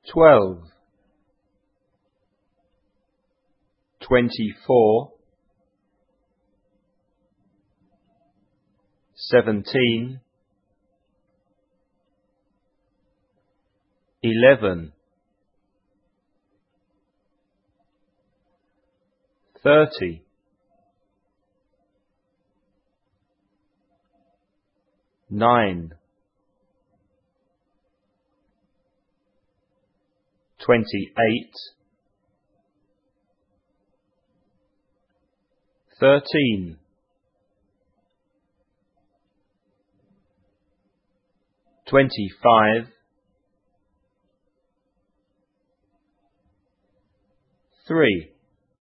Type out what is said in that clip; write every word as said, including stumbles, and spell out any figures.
twelve, twenty-four, seventeen, eleven, thirty, nine, twenty-eight, thirteen, twenty-five, three,